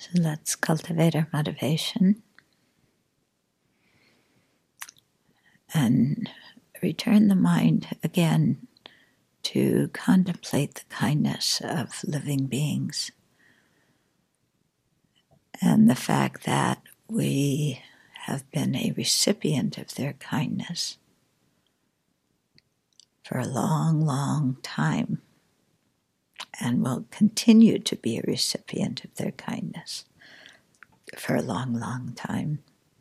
So let's cultivate our motivation and return the mind again to contemplate the kindness of living beings and the fact that we have been a recipient of their kindness for a long, long time and will continue to be a recipient of their kindness for a long, long time.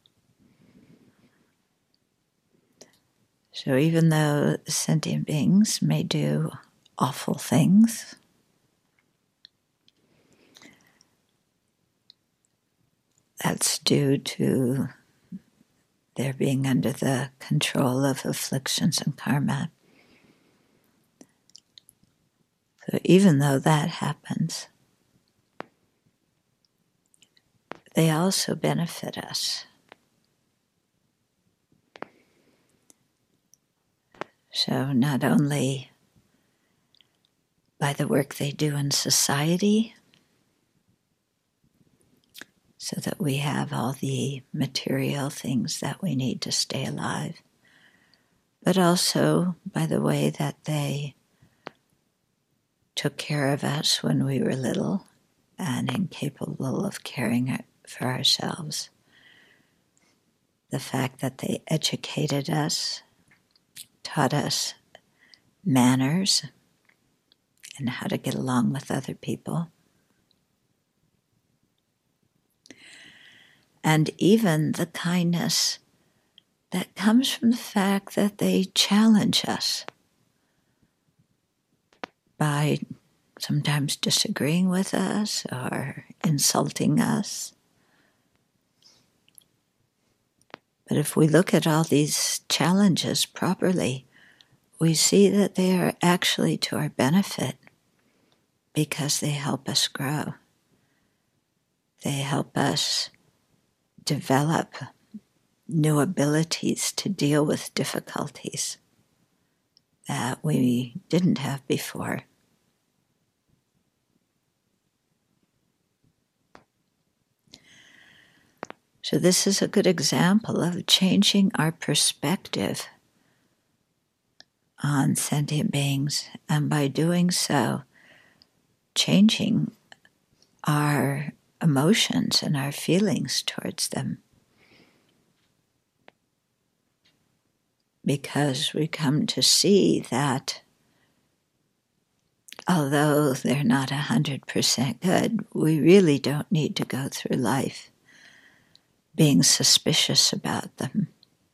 So even though sentient beings may do awful things, that's due to their being under the control of afflictions and karma. So even though that happens, they also benefit us. So not only by the work they do in society, so that we have all the material things that we need to stay alive, but also by the way that they took care of us when we were little and incapable of caring for ourselves. The fact that they educated us, taught us manners and how to get along with other people. And even the kindness that comes from the fact that they challenge us by sometimes disagreeing with us or insulting us. But if we look at all these challenges properly, we see that they are actually to our benefit because they help us grow. They help us develop new abilities to deal with difficulties that we didn't have before. So this is a good example of changing our perspective on sentient beings, and by doing so, changing our emotions and our feelings towards them. Because we come to see that although they're not 100% good, we really don't need to go through life being suspicious about them,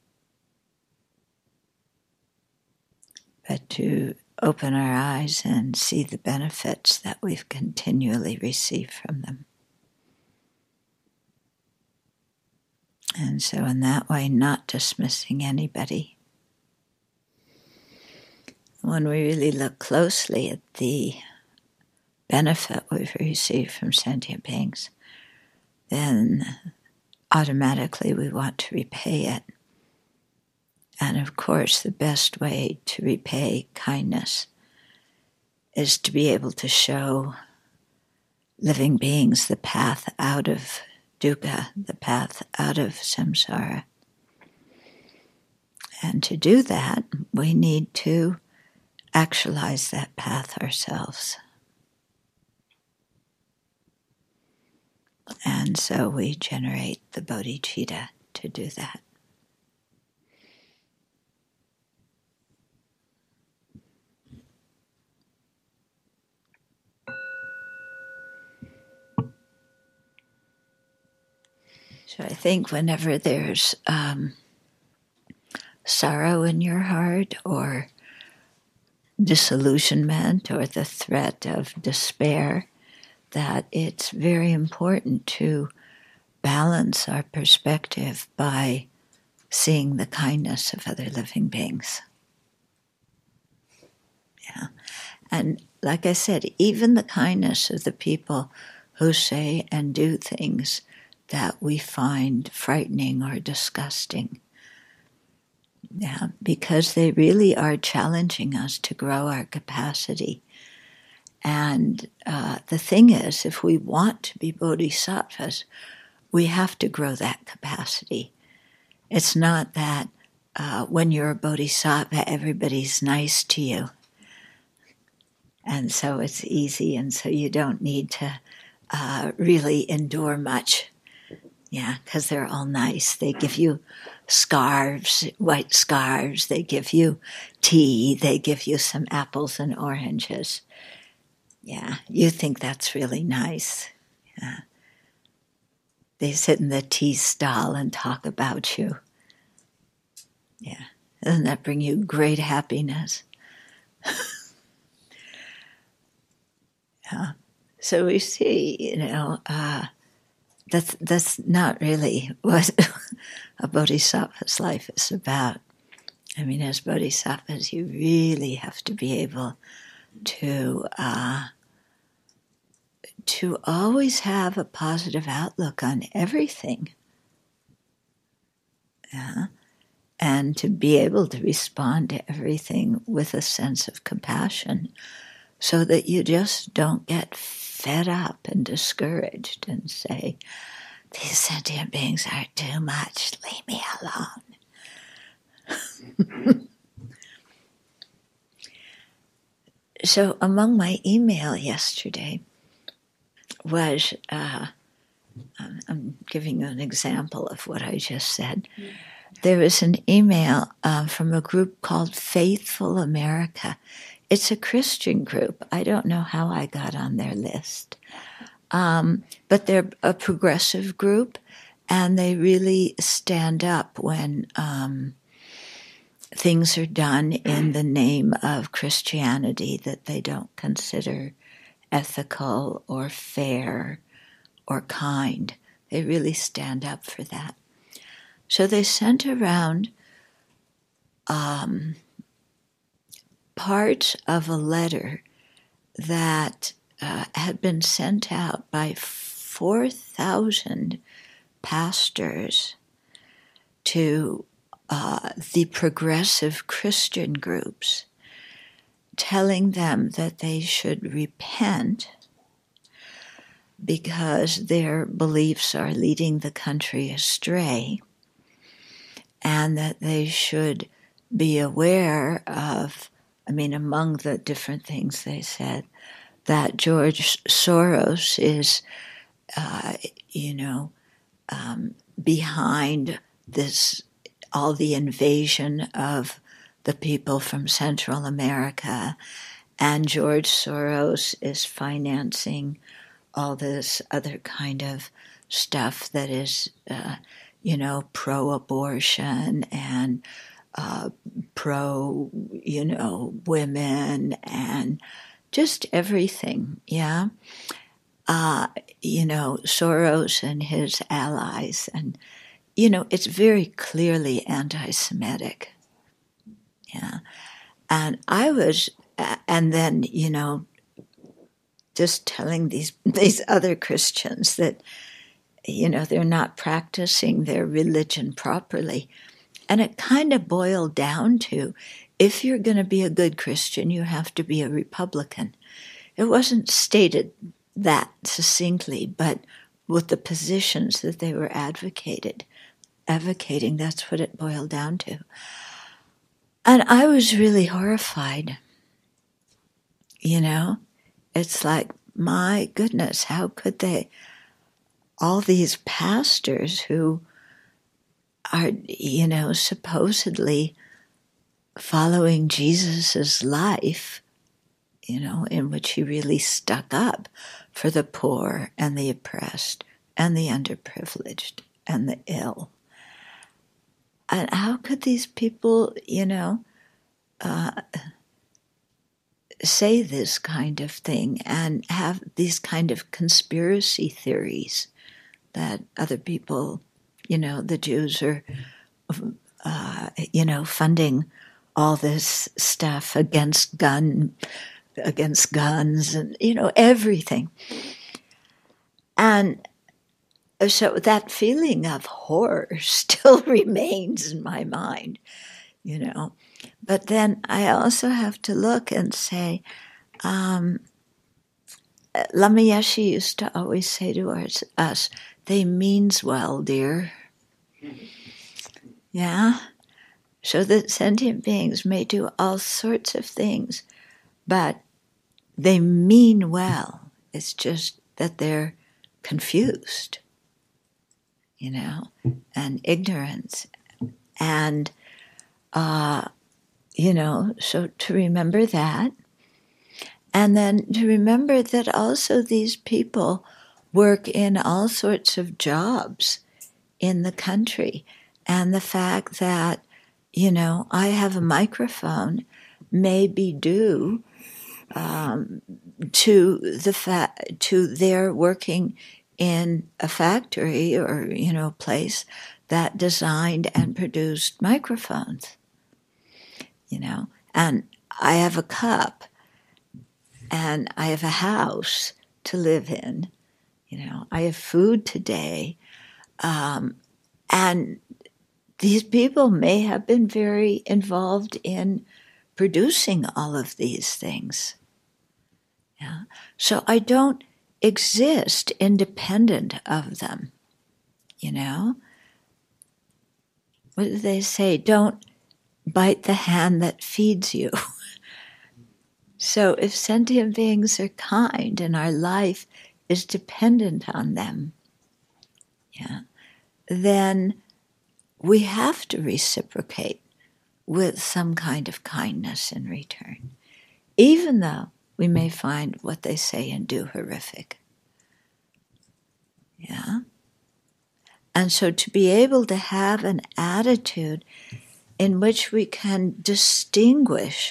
but to open our eyes and see the benefits that we've continually received from them. And so in that way, not dismissing anybody. When we really look closely at the benefit we've received from sentient beings, then automatically we want to repay it. And of course, the best way to repay kindness is to be able to show living beings the path out of dukkha, the path out of samsara. And to do that, we need to actualize that path ourselves. And so we generate the bodhicitta to do that. So I think whenever there's sorrow in your heart or disillusionment or the threat of despair, that it's very important to balance our perspective by seeing the kindness of other living beings. Yeah. And like I said, even the kindness of the people who say and do things that we find frightening or disgusting. Because they really are challenging us to grow our capacity And the thing is, if we want to be bodhisattvas, we have to grow that capacity. It's not that when you're a bodhisattva, everybody's nice to you. And so it's easy, and so you don't need to really endure much. Yeah, because they're all nice. They give you scarves, white scarves. They give you tea. They give you some apples and oranges. Yeah, you think that's really nice. Yeah. They sit in the tea stall and talk about you. Yeah, doesn't that bring you great happiness? Yeah. So we see, that's not really what a bodhisattva's life is about. I mean, as bodhisattvas, you really have to be able to always have a positive outlook on everything. Yeah. And to be able to respond to everything with a sense of compassion so that you just don't get fed up and discouraged and say, these sentient beings are too much, leave me alone. So among my email yesterday was, I'm giving you an example of what I just said. There was an email from a group called Faithful America. It's a Christian group. I don't know how I got on their list. But they're a progressive group, and they really stand up when things are done in the name of Christianity that they don't consider ethical or fair or kind. They really stand up for that. So they sent around parts of a letter that had been sent out by 4,000 pastors to the progressive Christian groups, telling them that they should repent because their beliefs are leading the country astray, and that they should be aware of, among the different things they said, that George Soros is, behind this, all the invasion of the people from Central America, and George Soros is financing all this other kind of stuff that is, pro-abortion and pro-women and just everything, yeah? Soros and his allies, and, it's very clearly anti-Semitic, yeah? And I was, and then, just telling these other Christians that, they're not practicing their religion properly. And it kind of boiled down to, if you're going to be a good Christian, you have to be a Republican. It wasn't stated that succinctly, but with the positions that they were advocating, that's what it boiled down to. And I was really horrified. It's like, my goodness, how could they? All these pastors who are, supposedly following Jesus's life, in which he really stuck up for the poor and the oppressed and the underprivileged and the ill. And how could these people, say this kind of thing and have these kind of conspiracy theories that other people, the Jews are, funding all this stuff against guns and, everything. And so that feeling of horror still remains in my mind, But then I also have to look and say, Lama Yeshe used to always say to us, they means well, dear. Yeah? So that sentient beings may do all sorts of things, but they mean well. It's just that they're confused, and ignorance. And, so to remember that. And then to remember that also these people work in all sorts of jobs in the country. And the fact that, I have a microphone may be due to their working in a factory or, place that designed and produced microphones, And I have a cup and I have a house to live in, I have food today. And these people may have been very involved in producing all of these things. Yeah. So I don't exist independent of them, What do they say? Don't bite the hand that feeds you. So if sentient beings are kind and our life is dependent on them, then we have to reciprocate with some kind of kindness in return, even though we may find what they say and do horrific. Yeah? And so to be able to have an attitude in which we can distinguish,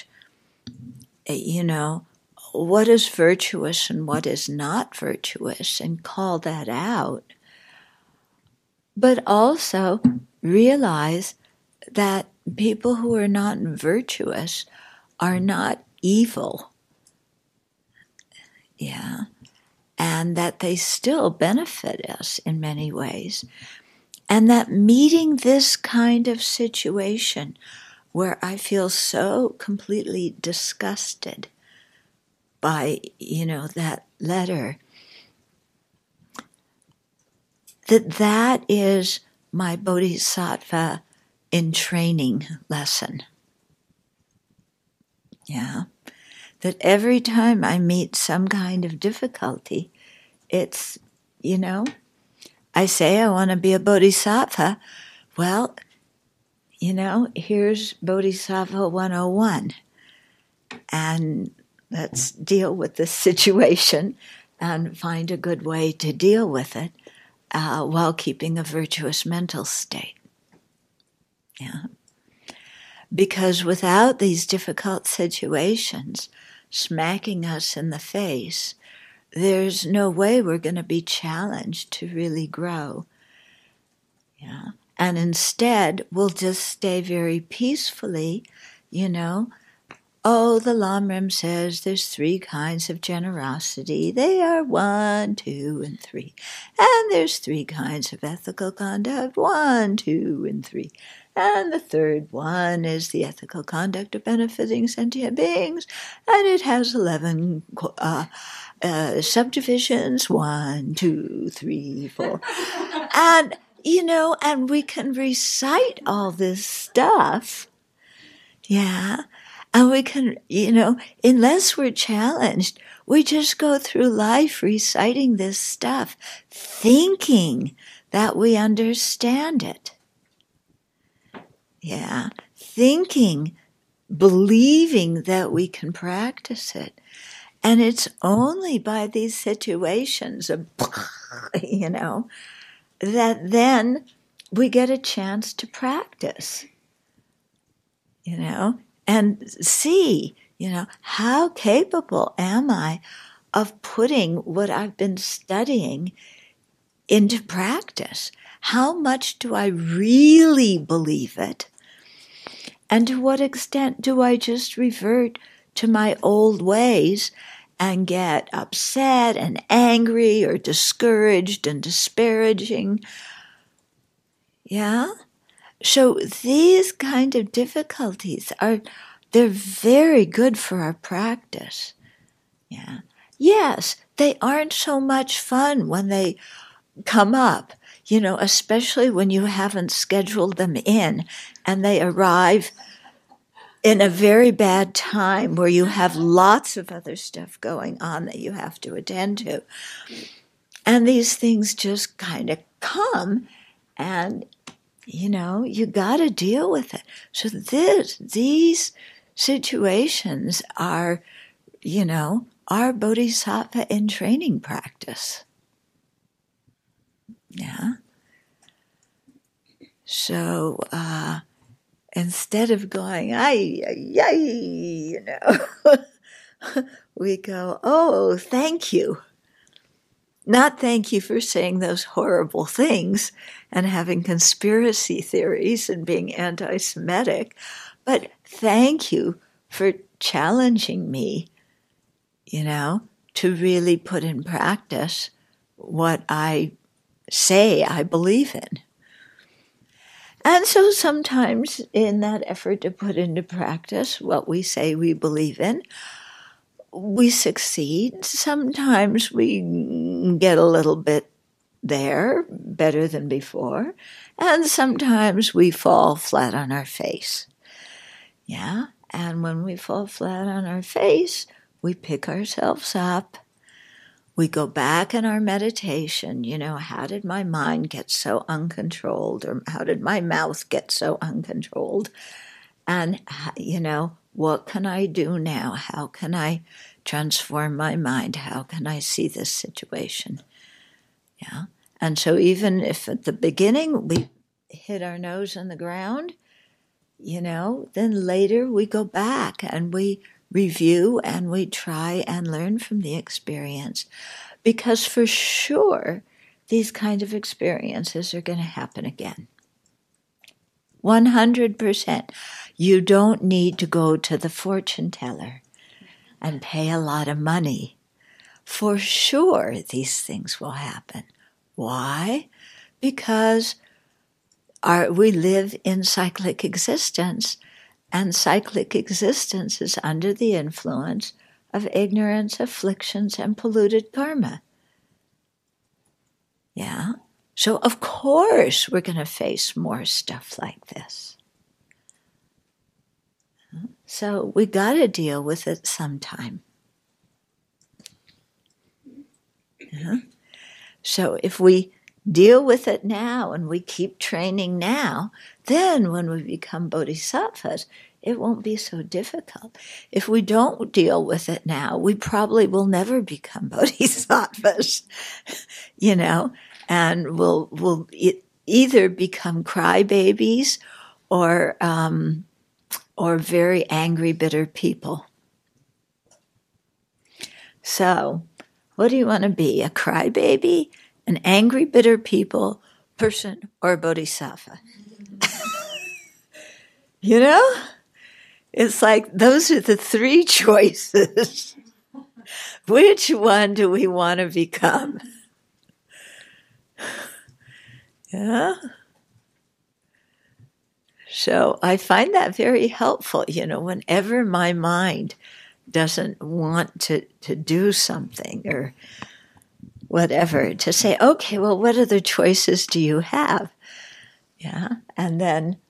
what is virtuous and what is not virtuous and call that out, but also realize that people who are not virtuous are not evil. Yeah. And that they still benefit us in many ways. And that meeting this kind of situation where I feel so completely disgusted by, that letter, that is my bodhisattva in training lesson. Yeah. That every time I meet some kind of difficulty, it's, I say I want to be a bodhisattva. Well, here's Bodhisattva 101. And let's deal with this situation and find a good way to deal with it while keeping a virtuous mental state. Yeah. Because without these difficult situations smacking us in the face, there's no way we're going to be challenged to really grow. Yeah. And instead, we'll just stay very peacefully, Oh, the Lamrim says there's 3 kinds of generosity. They are 1, 2, and 3. And there's 3 kinds of ethical conduct, 1, 2, and 3. And the third one is the ethical conduct of benefiting sentient beings. And it has 11 subdivisions, 1, 2, 3, 4. And, and we can recite all this stuff. Yeah. And we can, unless we're challenged, we just go through life reciting this stuff, thinking that we understand it. Yeah, thinking, believing that we can practice it. And it's only by these situations of, that then we get a chance to practice, and see, how capable am I of putting what I've been studying into practice? How much do I really believe it? And to what extent do I just revert to my old ways and get upset and angry or discouraged and disparaging? Yeah? So these kind of difficulties they're very good for our practice. Yeah. Yes, they aren't so much fun when they come up, especially when you haven't scheduled them in and they arrive in a very bad time where you have lots of other stuff going on that you have to attend to. And these things just kind of come, and you got to deal with it. So these situations are, our bodhisattva in training practice. Yeah. So instead of going, ay, ay, ay, we go, oh, thank you. Not thank you for saying those horrible things and having conspiracy theories and being anti-Semitic, but thank you for challenging me, to really put in practice what I say I believe in. And so sometimes in that effort to put into practice what we say we believe in, we succeed. Sometimes we get a little bit there, better than before, and sometimes we fall flat on our face. Yeah, and when we fall flat on our face, we pick ourselves up. We go back in our meditation, how did my mind get so uncontrolled, or how did my mouth get so uncontrolled? And, what can I do now? How can I transform my mind? How can I see this situation? Yeah. And so even if at the beginning we hit our nose on the ground, then later we go back and we review and we try and learn from the experience. Because for sure, these kind of experiences are going to happen again. 100%. You don't need to go to the fortune teller and pay a lot of money. For sure, these things will happen. Why? Because we live in cyclic existence, and cyclic existence is under the influence of ignorance, afflictions, and polluted karma. Yeah? So, of course, we're going to face more stuff like this. So, we got to deal with it sometime. Yeah? So, if we deal with it now and we keep training now, then when we become bodhisattvas, it won't be so difficult. If we don't deal with it now, we probably will never become bodhisattvas, and we'll either become crybabies or very angry, bitter people. So, what do you want to be? A crybaby, an angry, bitter person, or a bodhisattva? It's like those are the three choices. Which one do we want to become? Yeah. So I find that very helpful, whenever my mind doesn't want to do something or whatever, to say, okay, well, what other choices do you have? Yeah. And then,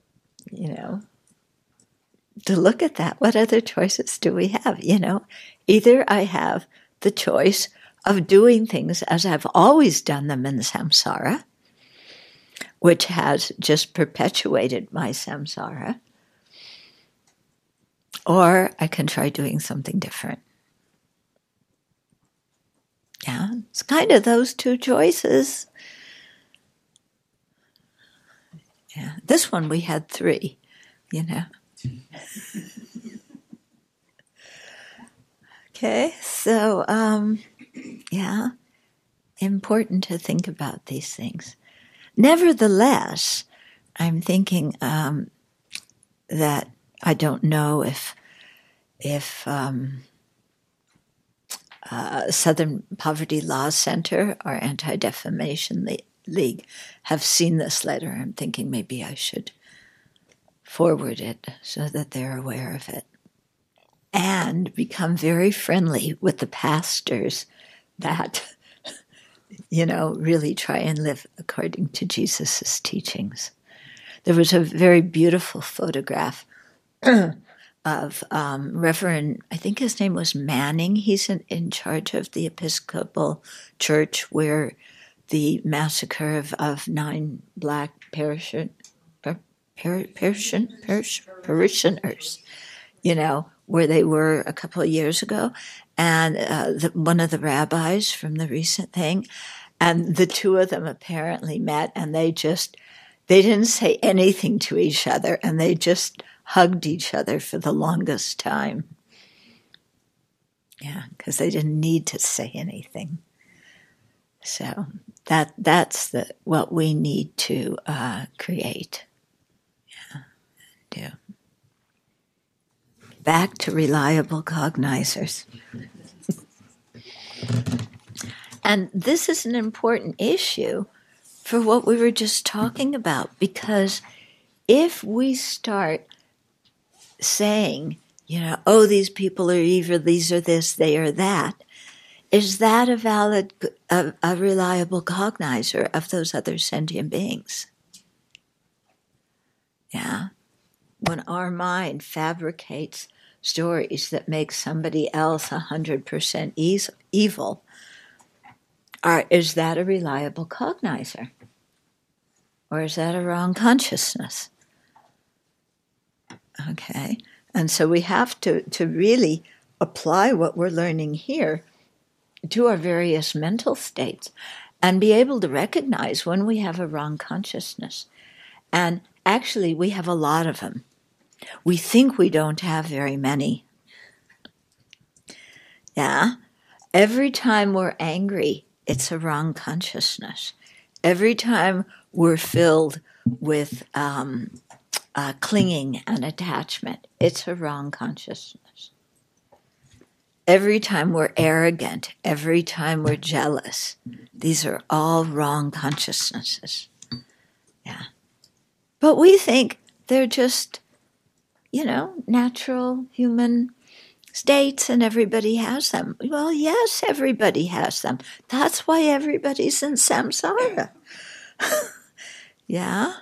to look at that, what other choices do we have? Either I have the choice of doing things as I've always done them in samsara, which has just perpetuated my samsara, or I can try doing something different. Yeah, it's kind of those two choices. Yeah, this one we had three, Okay, so, important to think about these things. Nevertheless, I'm thinking that I don't know if Southern Poverty Law Center or Anti-Defamation League have seen this letter. I'm thinking maybe I should forward it so that they're aware of it. and become very friendly with the pastors that, really try and live according to Jesus' teachings. There was a very beautiful photograph of Reverend, I think his name was Manning. He's in charge of the Episcopal Church where the massacre of 9 black parishioners, where they were a couple of years ago, and one of the rabbis from the recent thing, and the two of them apparently met, and they didn't say anything to each other, and they just hugged each other for the longest time. Yeah, because they didn't need to say anything. So that's what we need to create. Yeah, do. Back to reliable cognizers. And this is an important issue for what we were just talking about, because if we start saying, these people are evil, these are this, they are that, is that a reliable cognizer of those other sentient beings? Yeah. When our mind fabricates stories that make somebody else 100% evil, is that a reliable cognizer? Or is that a wrong consciousness? Okay. And so we have to really apply what we're learning here to our various mental states and be able to recognize when we have a wrong consciousness. And actually, we have a lot of them. We think we don't have very many. Yeah? Every time we're angry, it's a wrong consciousness. Every time we're filled with clinging and attachment, it's a wrong consciousness. Every time we're arrogant, every time we're jealous, these are all wrong consciousnesses. Yeah. But we think they're just, natural human states and everybody has them. Well, yes, everybody has them. That's why everybody's in samsara. Yeah.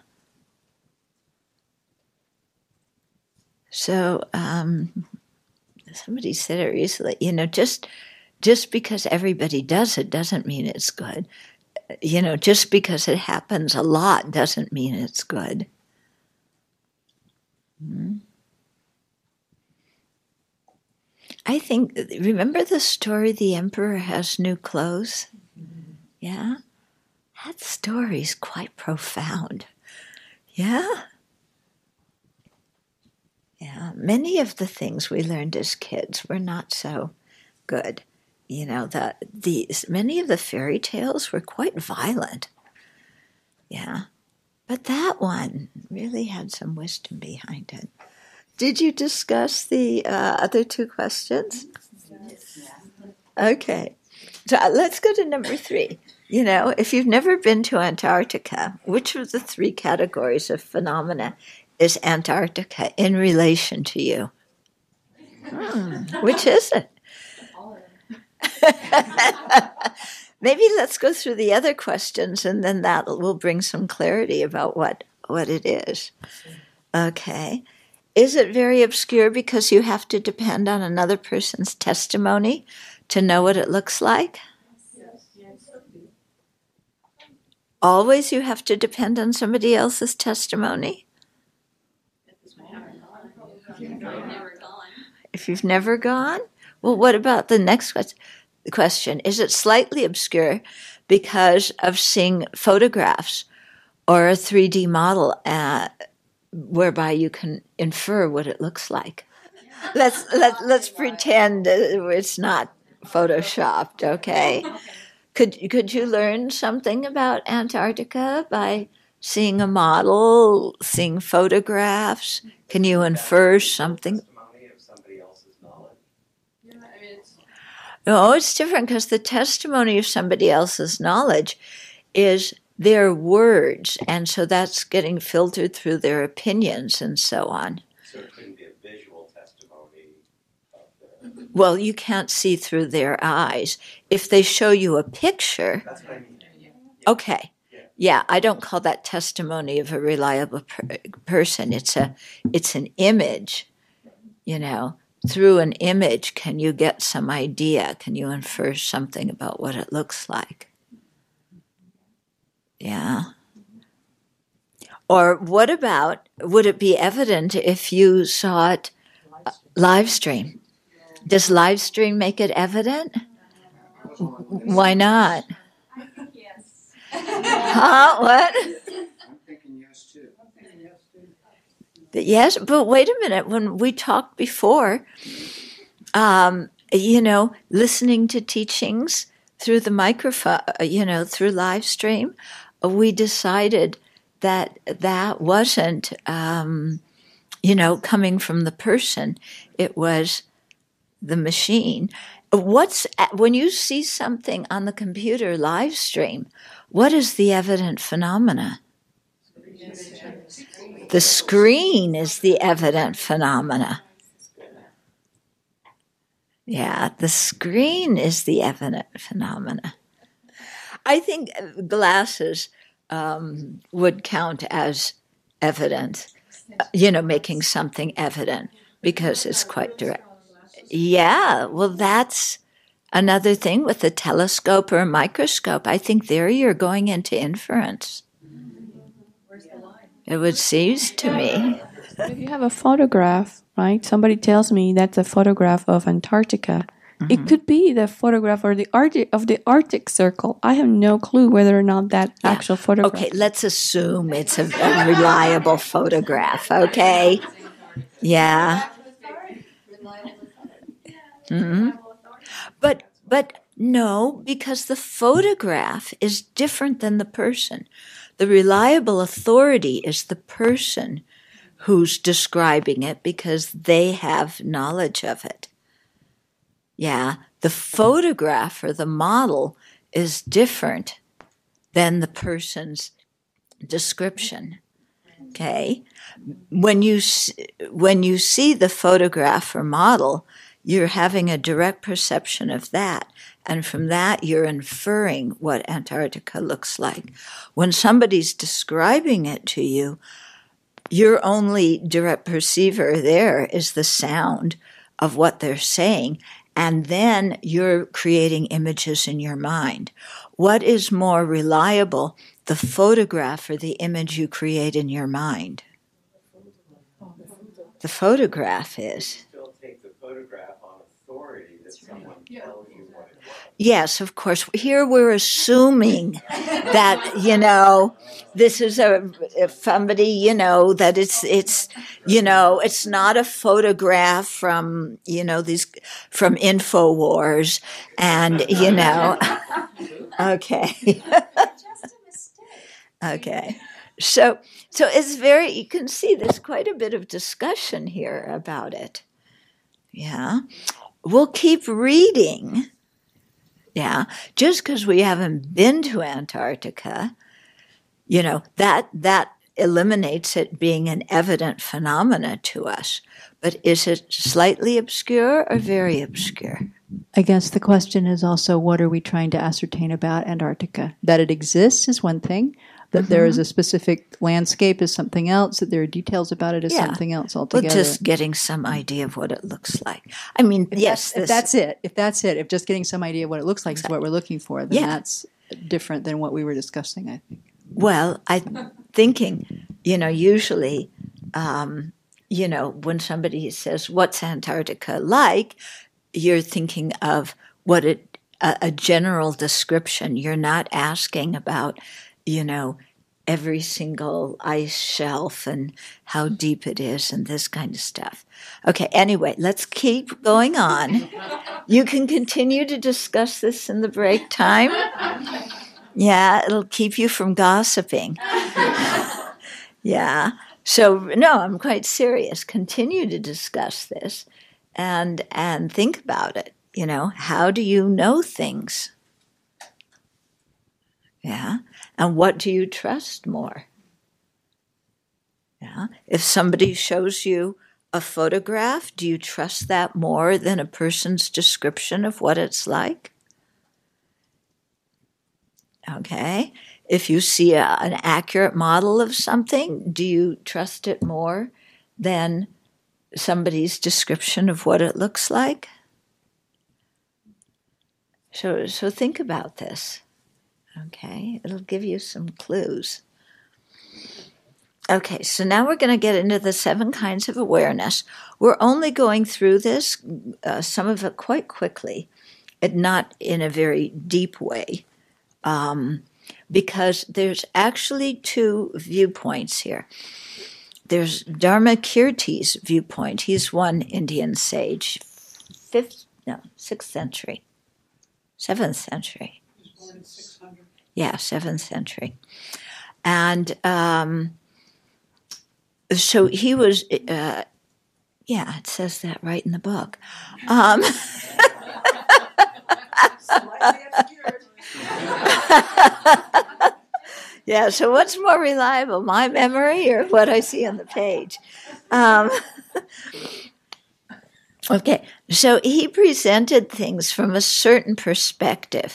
So somebody said it recently, just because everybody does it doesn't mean it's good. Just because it happens a lot doesn't mean it's good. Mm-hmm. I think, remember the story, The Emperor Has New Clothes? Yeah? That story's quite profound. Yeah? Yeah, many of the things we learned as kids were not so good. Many of the fairy tales were quite violent. Yeah. But that one really had some wisdom behind it. Did you discuss the other two questions? Okay. So let's go to number 3. If you've never been to Antarctica, which of the 3 categories of phenomena is Antarctica in relation to you? Which is it? Maybe let's go through the other questions, and then that will bring some clarity about what it is. Okay. Is it very obscure because you have to depend on another person's testimony to know what it looks like? Yes. Always you have to depend on somebody else's testimony? If you've never gone? Well, what about the next question? Is it slightly obscure because of seeing photographs or a 3D model whereby you can infer what it looks like? Let's pretend it's not photoshopped, okay? Could you learn something about Antarctica by seeing a model, seeing photographs? Can you infer something? No, it's different because the testimony of somebody else's knowledge is their words, and so that's getting filtered through their opinions and so on. So it couldn't be a visual testimony of Well, you can't see through their eyes. If they show you a picture, That's what I mean. okay. Yeah, I don't call that testimony of a reliable person. It's an image, you know. Through an image, can you get some idea? Can you infer something about what it looks like? Yeah. Or what about, would it be evident if you saw it live stream? Does live stream make it evident? Why not? Yes. Huh? What? I'm thinking yes too. Yes, but wait a minute. When we talked before, listening to teachings through the microphone, through live stream, we decided that wasn't, coming from the person. It was the machine. When you see something on the computer live stream, what is the evident phenomena? The screen is the evident phenomena. Yeah, the screen is the evident phenomena. I think glasses would count as evident, making something evident because it's quite direct. Yeah, well, that's another thing with a telescope or a microscope. I think there you're going into inference. It would seem to me. If you have a photograph, right? Somebody tells me that's a photograph of Antarctica. Mm-hmm. It could be the photograph or the Arctic Circle. I have no clue whether or not that actual photograph. Okay, let's assume it's a reliable photograph. Okay. Yeah. Mm-hmm. But no, because the photograph is different than the person. The reliable authority is the person who's describing it because they have knowledge of it. Yeah, the photograph or the model is different than the person's description. Okay? When you see the photograph or model, you're having a direct perception of that. And from that, you're inferring what Antarctica looks like. When somebody's describing it to you, your only direct perceiver there is the sound of what they're saying. And then you're creating images in your mind. What is more reliable, the photograph or the image you create in your mind? The photograph is. Still take the photograph on authority that someone tells you what it was. Yes, of course. Here we're assuming that, this is somebody, that it's not a photograph from, from InfoWars and, okay. Just a mistake. Okay. So it's you can see there's quite a bit of discussion here about it. Yeah. We'll keep reading. Yeah. Just because we haven't been to Antarctica, that eliminates it being an evident phenomena to us. But is it slightly obscure or very obscure? I guess the question is also, what are we trying to ascertain about Antarctica? That it exists is one thing. That there is a specific landscape is something else. That there are details about it is something else altogether. But just getting some idea of what it looks like. I mean, if that's it. If just getting some idea of what it looks like is what we're looking for, then that's different than what we were discussing, I think. Well, I'm thinking, usually, when somebody says, what's Antarctica like, you're thinking of what a general description. You're not asking about, every single ice shelf and how deep it is and this kind of stuff. Okay, anyway, let's keep going on. You can continue to discuss this in the break time. Yeah, it'll keep you from gossiping. Yeah. So, no, I'm quite serious. Continue to discuss this and think about it. How do you know things? Yeah. And what do you trust more? Yeah. If somebody shows you a photograph, do you trust that more than a person's description of what it's like? Okay. If you see an accurate model of something, do you trust it more than somebody's description of what it looks like? So think about this. Okay. It'll give you some clues. Okay, so now we're going to get into the 7 kinds of awareness. We're only going through this, some of it quite quickly, and not in a very deep way, because there's actually 2 viewpoints here. There's Dharmakirti's viewpoint. He's one Indian sage, 6th century, 7th century. He was born in 600. Yeah, 7th century. And so he was, it says that right in the book. Yeah, so what's more reliable, my memory or what I see on the page? Okay, so he presented things from a certain perspective.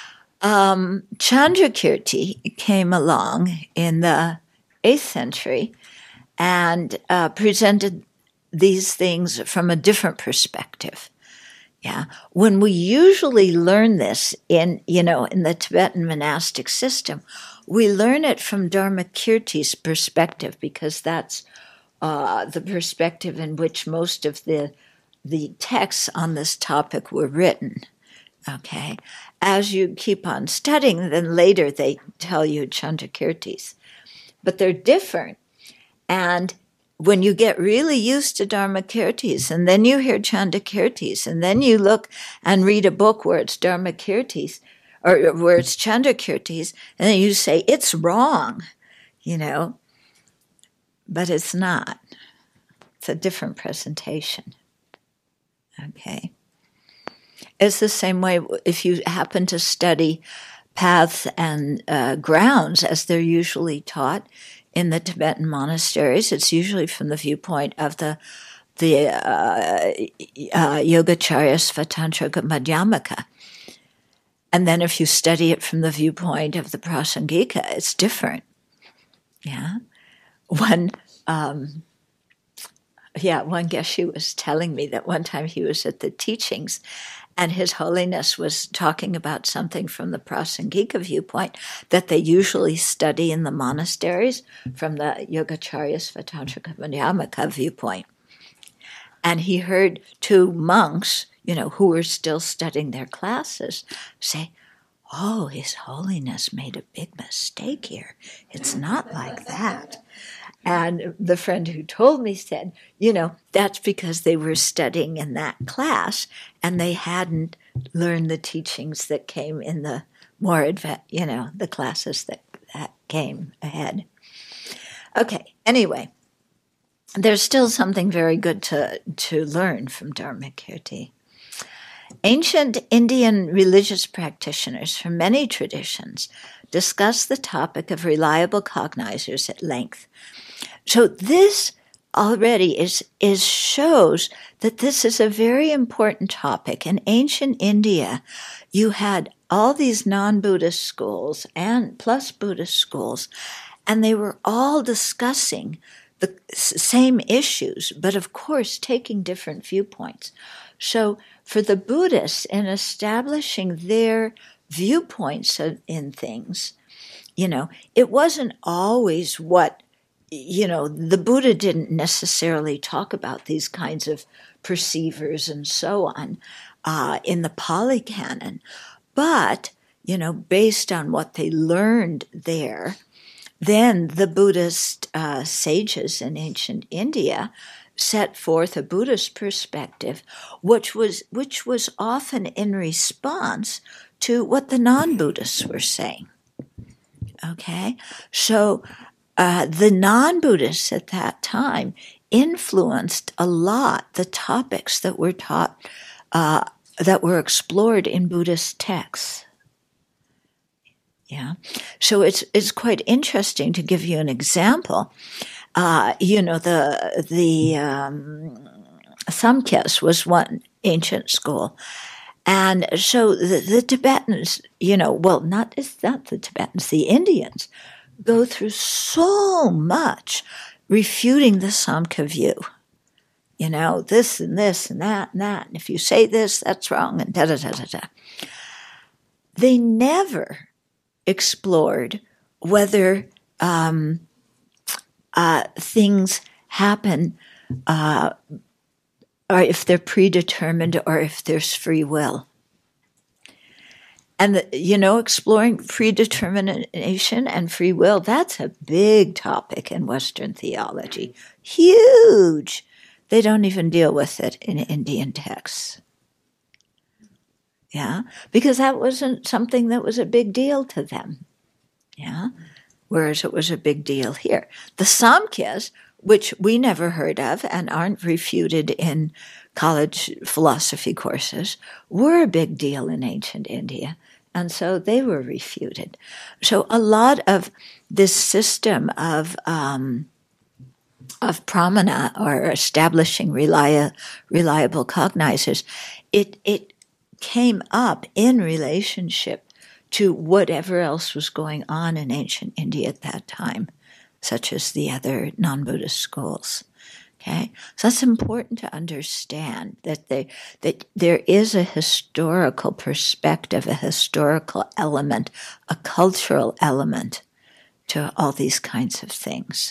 Chandrakirti came along in the 8th century and presented these things from a different perspective. Yeah, when we usually learn this in the Tibetan monastic system, we learn it from Dharmakirti's perspective because that's the perspective in which most of the texts on this topic were written. Okay, as you keep on studying, then later they tell you Chandrakirti's, but they're different. And when you get really used to Dharmakirti's, and then you hear Chandrakirti's, and then you look and read a book where it's Dharmakirti's, or where it's Chandrakirti's, and then you say, it's wrong, but it's not. It's a different presentation. Okay. It's the same way if you happen to study paths and grounds as they're usually taught in the Tibetan monasteries. It's usually from the viewpoint of the Yogacharya Svatantrika Madhyamaka. And then if you study it from the viewpoint of the Prasangika, it's different. Yeah. One Geshe was telling me that one time he was at the teachings and His Holiness was talking about something from the Prasangika viewpoint that they usually study in the monasteries from the Yogacharya Svatantrika Madhyamaka viewpoint. And he heard 2 monks, who were still studying their classes, say, oh, His Holiness made a big mistake here. It's not like that. And the friend who told me said, that's because they were studying in that class and they hadn't learned the teachings that came in the more advanced, the classes that came ahead. Okay, anyway, there's still something very good to learn from Dharmakirti. Ancient Indian religious practitioners from many traditions discuss the topic of reliable cognizers at length. So this already shows that this is a very important topic. In ancient India, you had all these non-Buddhist schools and plus Buddhist schools, and they were all discussing the same issues, but of course taking different viewpoints. So for the Buddhists, in establishing their viewpoints in things, it wasn't always what the Buddha didn't necessarily talk about these kinds of perceivers and so on in the Pali Canon. But, based on what they learned there, then the Buddhist sages in ancient India set forth a Buddhist perspective, which was often in response to what the non-Buddhists were saying. Okay? So the non-Buddhists at that time influenced a lot the topics that were taught, that were explored in Buddhist texts. Yeah. So it's quite interesting to give you an example. Samkhya was one ancient school. And so the Tibetans, it's not the Tibetans, the Indians go through so much refuting the Samkhya view. This and this and that and that. And if you say this, that's wrong, and da-da-da-da-da. They never explored whether things happen or if they're predetermined or if there's free will. And, exploring predetermination and free will, that's a big topic in Western theology. Huge. They don't even deal with it in Indian texts. Yeah, because that wasn't something that was a big deal to them. Yeah, whereas it was a big deal here. The Samkhyas, which we never heard of and aren't refuted in college philosophy courses, were a big deal in ancient India, and so they were refuted. So a lot of this system of pramana, or establishing reliable cognizers, it came up in relationship to whatever else was going on in ancient India at that time, such as the other non-Buddhist schools. Okay, so that's important to understand that there is a historical perspective, a historical element, a cultural element to all these kinds of things.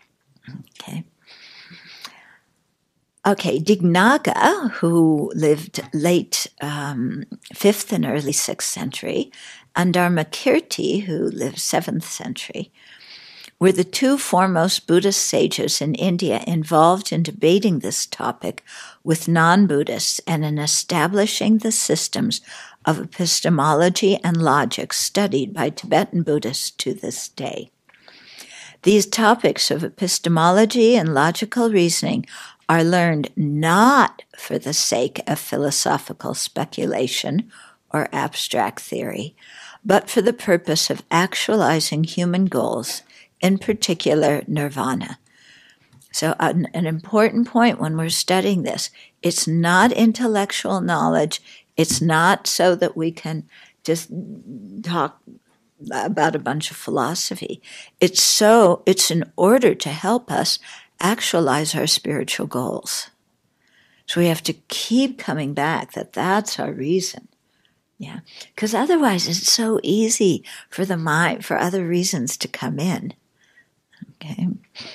Okay, Dignaga, who lived late 5th and early 6th century, and Dharmakirti, who lived 7th century, were the two foremost Buddhist sages in India involved in debating this topic with non-Buddhists and in establishing the systems of epistemology and logic studied by Tibetan Buddhists to this day. These topics of epistemology and logical reasoning are learned not for the sake of philosophical speculation or abstract theory, but for the purpose of actualizing human goals, in particular nirvana. So an important point when we're studying this, it's not intellectual knowledge. It's not so that we can just talk about a bunch of philosophy. It's in order to help us actualize our spiritual goals. So we have to keep coming back that's our reason. Yeah, because otherwise it's so easy for the mind, for other reasons to come in. Okay.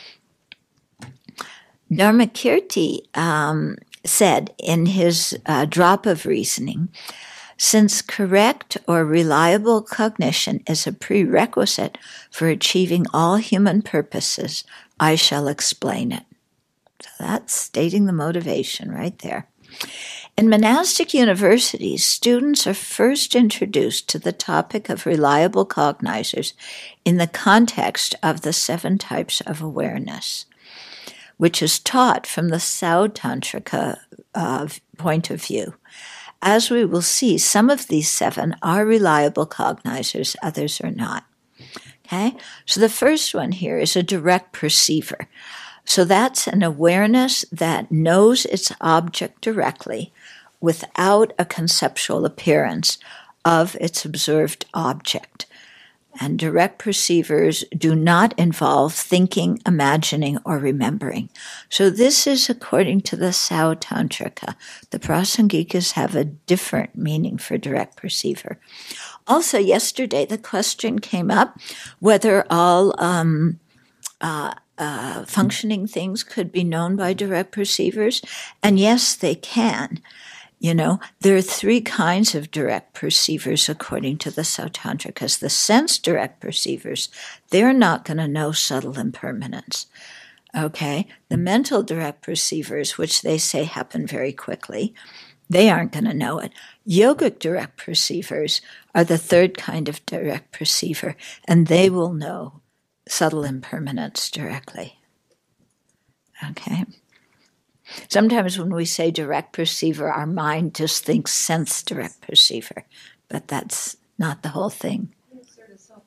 Dharmakirti said in his drop of reasoning, since correct or reliable cognition is a prerequisite for achieving all human purposes, I shall explain it. So that's stating the motivation right there. In monastic universities, students are first introduced to the topic of reliable cognizers in the context of the 7 types of awareness, which is taught from the Sautrantika point of view. As we will see, some of these 7 are reliable cognizers, others are not. Okay? So the first one here is a direct perceiver. So that's an awareness that knows its object directly without a conceptual appearance of its observed object. And direct perceivers do not involve thinking, imagining, or remembering. So this is according to the Sautrantika. The Prasangikas have a different meaning for direct perceiver. Also, yesterday the question came up whether all functioning things could be known by direct perceivers. And yes, they can. There are 3 kinds of direct perceivers according to the Sautrantikas. The sense direct perceivers, they're not going to know subtle impermanence. Okay? The mental direct perceivers, which they say happen very quickly, they aren't going to know it. Yogic direct perceivers are the 3rd kind of direct perceiver, and they will know subtle impermanence directly. Okay? Sometimes when we say direct perceiver, our mind just thinks sense direct perceiver, but that's not the whole thing. Sort of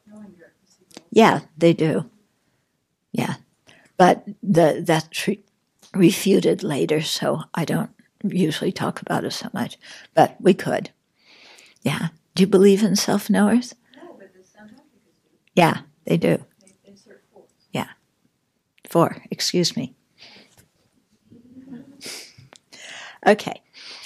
Yeah, they do. Yeah. But that's refuted later, so I don't usually talk about it so much. But we could. Yeah. Do you believe in self-knowers? No, but the Sun Africans do. Yeah, they do. They insert 4. Yeah. 4, excuse me. Okay.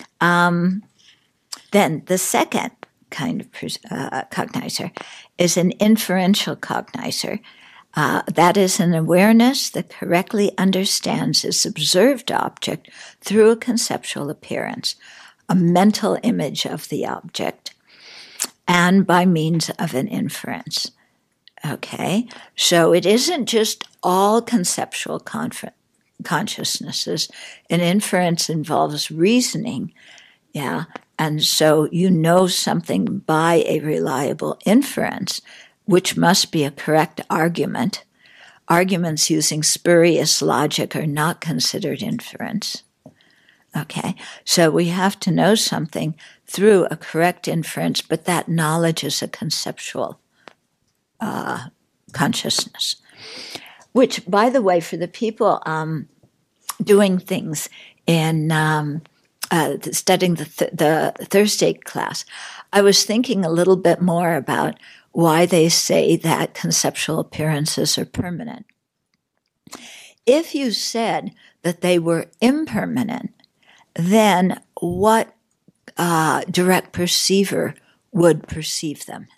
Then the second kind of cognizer is an inferential cognizer. That is an awareness that correctly understands its observed object through a conceptual appearance, a mental image of the object, and by means of an inference. Okay, so it isn't just all conceptual consciousnesses. An inference involves reasoning, yeah, and so you know something by a reliable inference, which must be a correct argument. Arguments using spurious logic are not considered inference. Okay, so we have to know something through a correct inference, but that knowledge is a conceptual consciousness. Which, by the way, for the people doing things in studying the Thursday class, I was thinking a little bit more about why they say that conceptual appearances are permanent. If you said that they were impermanent, then what direct perceiver would perceive them?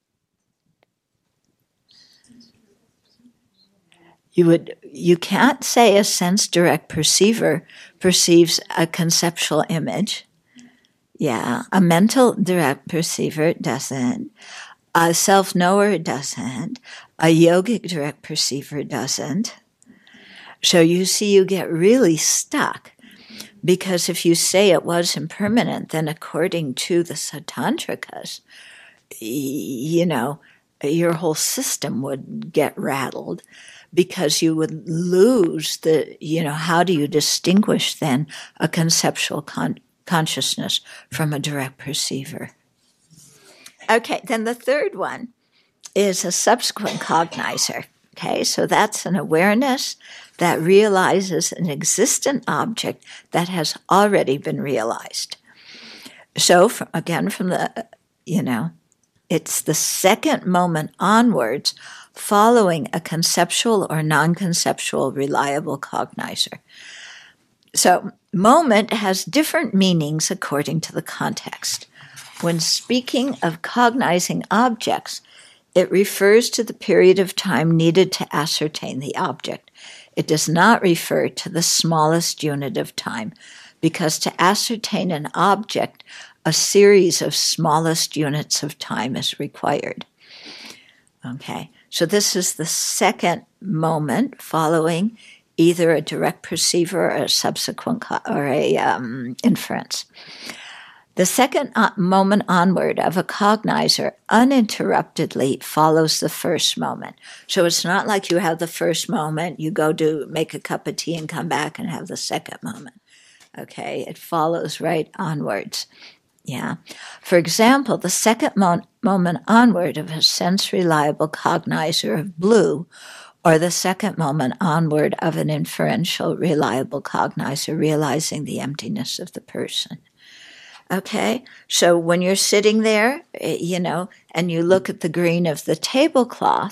You can't say a sense direct perceiver perceives a conceptual image. Yeah, a mental direct perceiver doesn't. A self-knower doesn't. A yogic direct perceiver doesn't. So you see, you get really stuck. Because if you say it was impermanent, then according to the Sautrantikas, your whole system would get rattled because you would lose how do you distinguish then a conceptual consciousness from a direct perceiver? Okay, then the third one is a subsequent cognizer. Okay, so that's an awareness that realizes an existent object that has already been realized. So, from the, it's the second moment onwards following a conceptual or non-conceptual reliable cognizer. So, moment has different meanings according to the context. When speaking of cognizing objects, it refers to the period of time needed to ascertain the object. It does not refer to the smallest unit of time, because to ascertain an object, a series of smallest units of time is required. Okay, so this is the second moment following either a direct perceiver or a subsequent inference. The second moment onward of a cognizer uninterruptedly follows the first moment. So it's not like you have the first moment, you go to make a cup of tea and come back and have the second moment. Okay, it follows right onwards. Yeah. For example, the second moment onward of a sense-reliable cognizer of blue, or the second moment onward of an inferential reliable cognizer realizing the emptiness of the person. Okay, so when you're sitting there, and you look at the green of the tablecloth,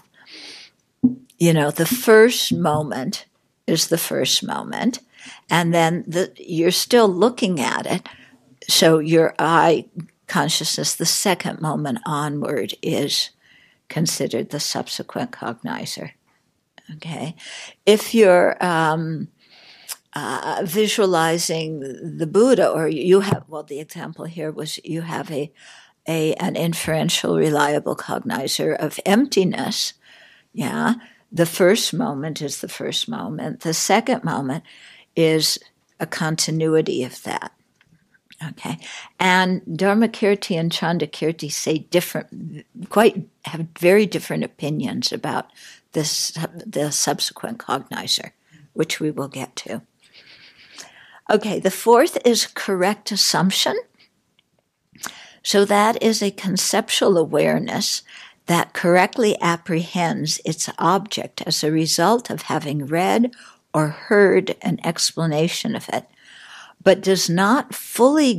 the first moment is the first moment, and then you're still looking at it. So your eye consciousness, the second moment onward, is considered the subsequent cognizer. Okay, if you're visualizing the Buddha, or you have, the example here was you have an inferential reliable cognizer of emptiness. Yeah, the first moment is the first moment. The second moment is a continuity of that. Okay, and Dharmakirti and Chandakirti say have very different opinions about the subsequent cognizer, which we will get to. Okay, the fourth is correct assumption. So that is a conceptual awareness that correctly apprehends its object as a result of having read or heard an explanation of it, but does not fully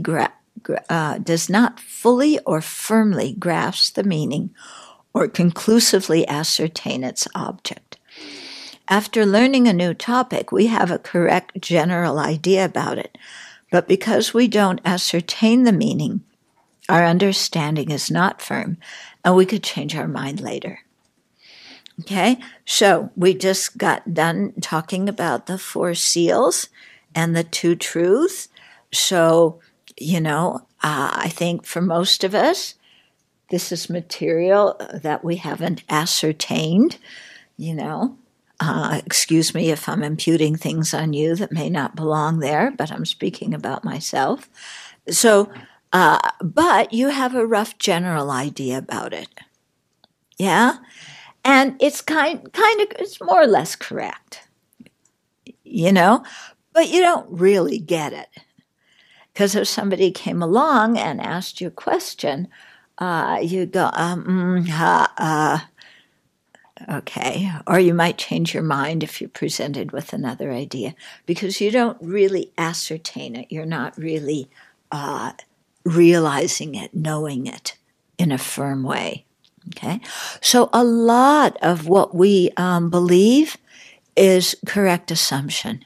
or firmly grasp the meaning or conclusively ascertain its object. After learning a new topic, we have a correct general idea about it, but because we don't ascertain the meaning, our understanding is not firm, and we could change our mind later. Okay, so we just got done talking about the 4 seals and the 2 truths. So, I think for most of us, this is material that we haven't ascertained, excuse me if I'm imputing things on you that may not belong there, but I'm speaking about myself. So, but you have a rough general idea about it. Yeah? And it's it's more or less correct, but you don't really get it. Because if somebody came along and asked you a question, you go, okay. Or you might change your mind if you're presented with another idea, because you don't really ascertain it. You're not really realizing it, knowing it in a firm way. Okay? So a lot of what we believe is correct assumption.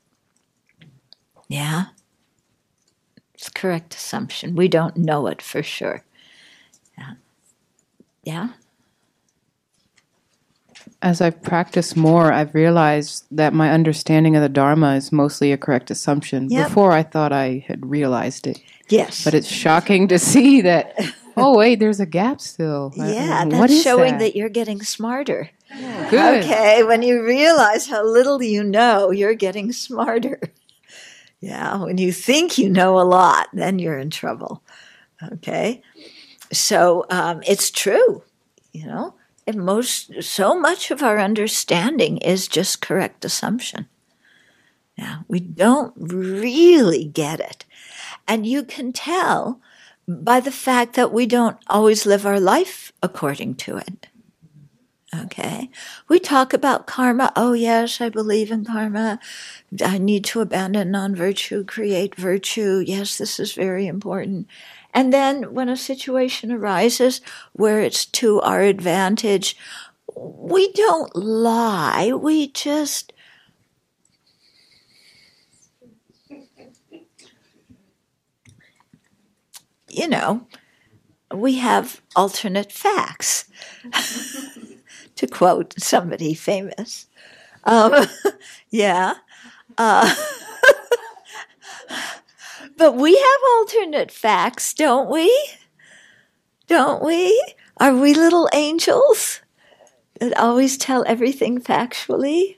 Yeah? It's correct assumption. We don't know it for sure. Yeah? Yeah? As I've practiced more, I've realized that my understanding of the Dharma is mostly a correct assumption. Yep. Before, I thought I had realized it. Yes. But it's shocking to see that, oh, wait, there's a gap still. Yeah, what that's is showing that you're getting smarter. Good. Okay, when you realize how little you know, you're getting smarter. Yeah, when you think you know a lot, then you're in trouble. Okay? So it's true, so much of our understanding is just correct assumption. Yeah, we don't really get it. And you can tell by the fact that we don't always live our life according to it. Okay? We talk about karma. Oh, yes, I believe in karma. I need to abandon non-virtue, create virtue. Yes, this is very important. And then when a situation arises where it's to our advantage, we don't lie. We just... we have alternate facts, to quote somebody famous. Yeah. But we have alternate facts, don't we? Don't we? Are we little angels that always tell everything factually?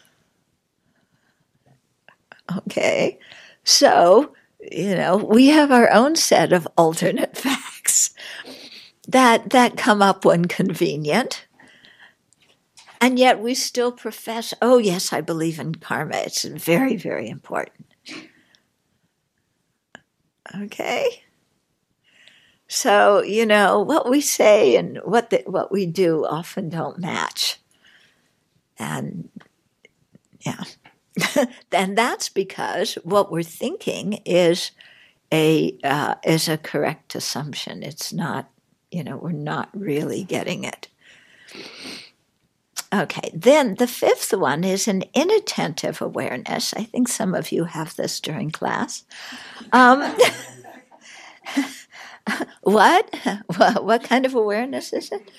Okay. So, we have our own set of alternate facts that come up when convenient. And yet we still profess, oh, yes, I believe in karma. It's very, very important. Okay? So, what we say and what we do often don't match. And, yeah. And that's because what we're thinking is a correct assumption. It's not, we're not really getting it. Okay, then the 5th one is an inattentive awareness. I think some of you have this during class. What? What kind of awareness is it?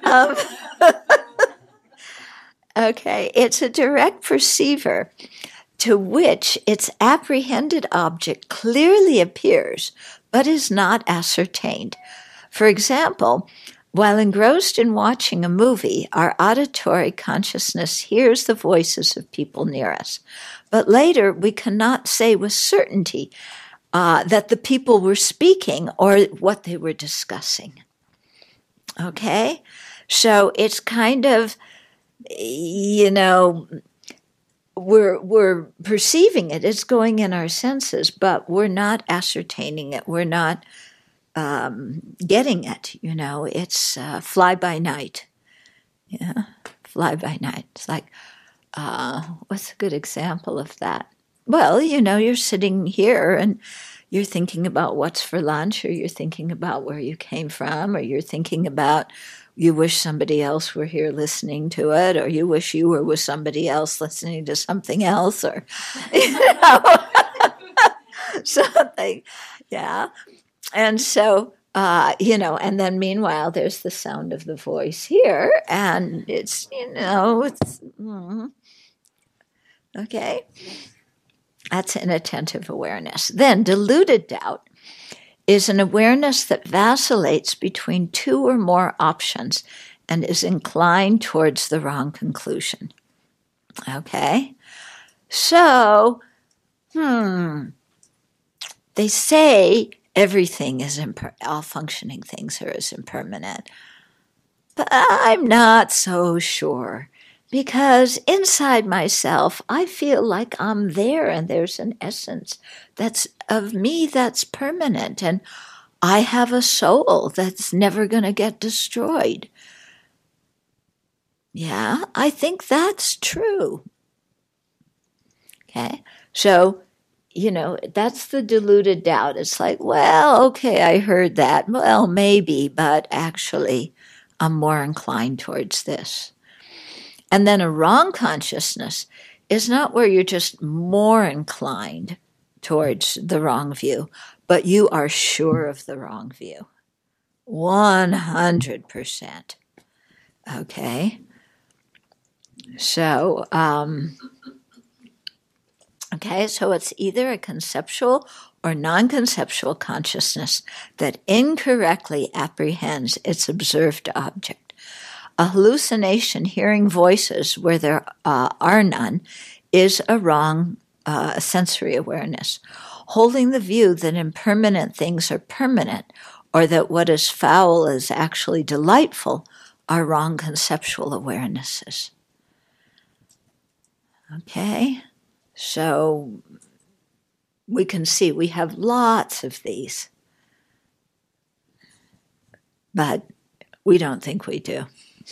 Okay, it's a direct perceiver to which its apprehended object clearly appears, but is not ascertained. For example, while engrossed in watching a movie, our auditory consciousness hears the voices of people near us. But later, we cannot say with certainty that the people were speaking or what they were discussing. Okay? So it's kind of, we're perceiving it. It's going in our senses, but we're not ascertaining it. We're not getting it. It's fly by night. Yeah, fly by night. It's like, what's a good example of that? Well, you're sitting here and you're thinking about what's for lunch, or you're thinking about where you came from, or you're thinking about you wish somebody else were here listening to it, or you wish you were with somebody else listening to something else, or something. Yeah. And so, and then meanwhile, there's the sound of the voice here, and it's, okay. That's inattentive awareness. Then deluded doubt is an awareness that vacillates between two or more options and is inclined towards the wrong conclusion. Okay? So, they say everything is all functioning things are as impermanent. But I'm not so sure, because inside myself, I feel like I'm there and there's an essence that's of me that's permanent, and I have a soul that's never going to get destroyed. Yeah, I think that's true. Okay, so that's the deluded doubt. It's like, well, okay, I heard that. Well, maybe, but actually, I'm more inclined towards this. And then a wrong consciousness is not where you're just more inclined towards the wrong view, but you are sure of the wrong view. 100%. Okay? So, so it's either a conceptual or non-conceptual consciousness that incorrectly apprehends its observed object. A hallucination, hearing voices where there are none, is a wrong sensory awareness. Holding the view that impermanent things are permanent, or that what is foul is actually delightful, are wrong conceptual awarenesses. Okay? So we can see we have lots of these, but we don't think we do.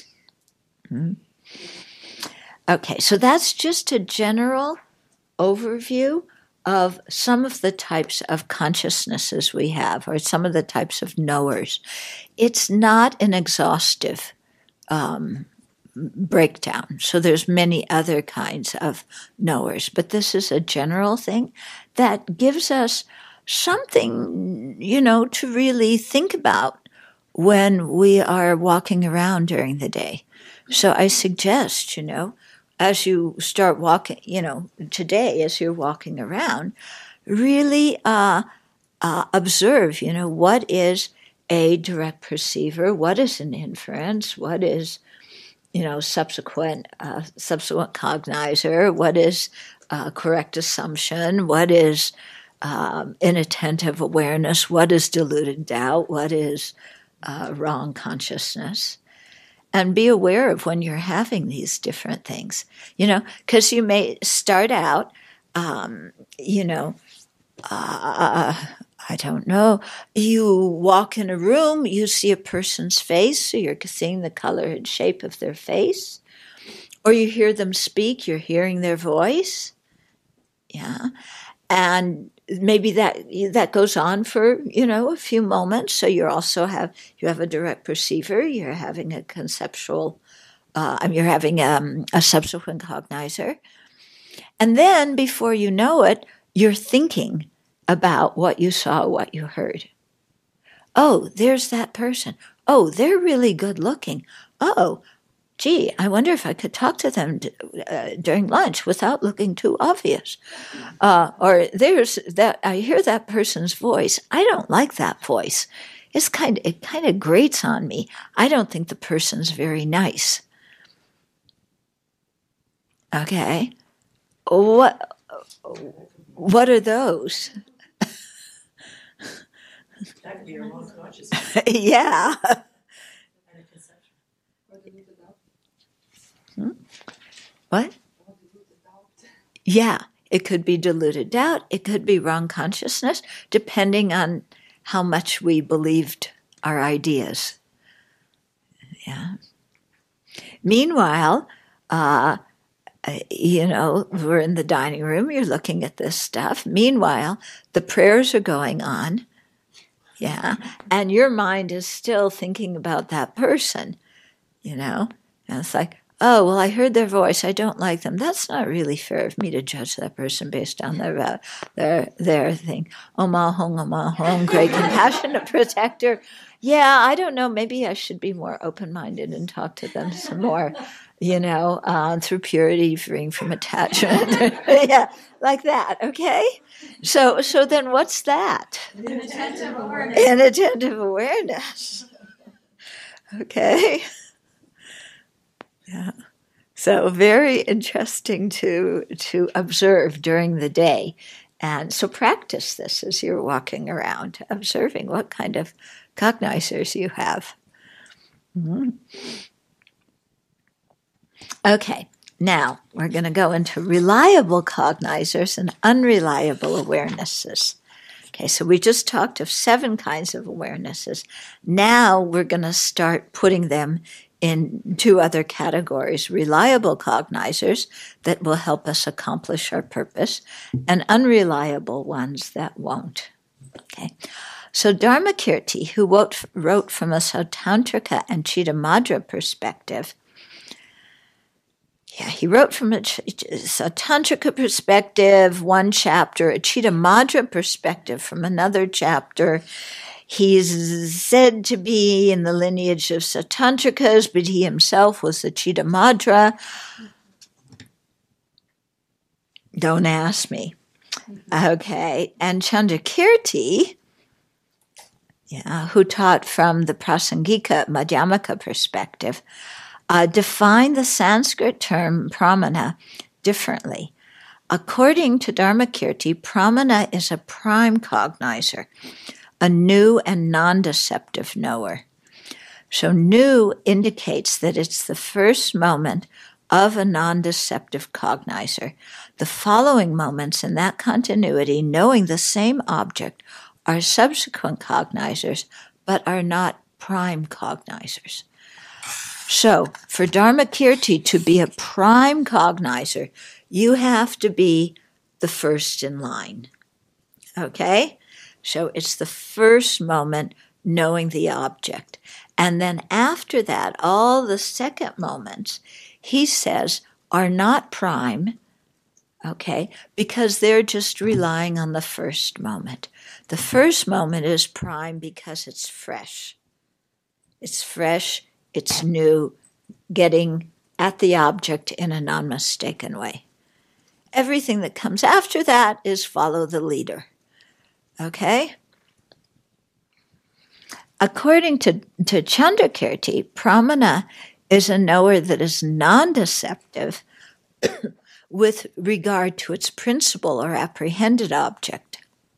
Okay, so that's just a general overview of some of the types of consciousnesses we have, or some of the types of knowers. It's not an exhaustive breakdown. So there's many other kinds of knowers, but this is a general thing that gives us something, to really think about when we are walking around during the day. So I suggest, as you start walking, today, as you're walking around, really observe, what is a direct perceiver, what is an inference, what is, subsequent cognizer, what is correct assumption, what is inattentive awareness, what is deluded doubt, what is wrong consciousness. And be aware of when you're having these different things, because you may start out, I don't know, you walk in a room, you see a person's face, so you're seeing the color and shape of their face, or you hear them speak, you're hearing their voice, and maybe that goes on for, a few moments. So you have a direct perceiver, you're having a conceptual, you're having a subsequent cognizer. And then before you know it, you're thinking about what you saw, what you heard. Oh, there's that person. Oh, they're really good looking. Oh, gee, I wonder if I could talk to them during lunch without looking too obvious. Or there's that, I hear that person's voice. I don't like that voice. It kind of grates on me. I don't think the person's very nice. Okay. What are those? That could be your wrong consciousness. Yeah. What? Yeah, it could be deluded doubt. It could be wrong consciousness, depending on how much we believed our ideas. Yeah. Meanwhile, we're in the dining room, you're looking at this stuff. Meanwhile, the prayers are going on. Yeah. And your mind is still thinking about that person, And it's like, oh, well, I heard their voice. I don't like them. That's not really fair of me to judge that person based on their thing. Om Ahong, great compassionate protector. Yeah, I don't know. Maybe I should be more open-minded and talk to them some more, through purity, freeing from attachment. Yeah, like that, okay? So then what's that? Inattentive awareness. Inattentive awareness. Okay. Yeah. So very interesting to observe during the day. And so practice this as you're walking around, observing what kind of cognizers you have. Mm-hmm. Okay, now we're going to go into reliable cognizers and unreliable awarenesses. Okay, so we just talked of 7 kinds of awarenesses. Now we're going to start putting them in 2 other categories: reliable cognizers that will help us accomplish our purpose, and unreliable ones that won't. Okay, so Dharmakirti, who wrote from a Sautantrika and Chittamatra perspective, he wrote from a Tantrika perspective, 1 chapter, a Chittamatra perspective from another chapter. He's said to be in the lineage of Sautantrikas, but he himself was a Chittamatra. Don't ask me. Okay, and Chandrakirti, who taught from the Prasangika Madhyamaka perspective, defined the Sanskrit term pramana differently. According to Dharmakirti, pramana is a prime cognizer, a new and non-deceptive knower. So new indicates that it's the first moment of a non-deceptive cognizer. The following moments in that continuity, knowing the same object, are subsequent cognizers, but are not prime cognizers. So, for Dharmakirti to be a prime cognizer, you have to be the first in line. Okay? So it's the first moment knowing the object. And then after that, all the second moments, he says, are not prime, okay, because they're just relying on the first moment. The first moment is prime because it's fresh. It's fresh, it's new, getting at the object in a non-mistaken way. Everything that comes after that is follow the leader. Okay? According to Chandrakirti, pramana is a knower that is non-deceptive with regard to its principal or apprehended object.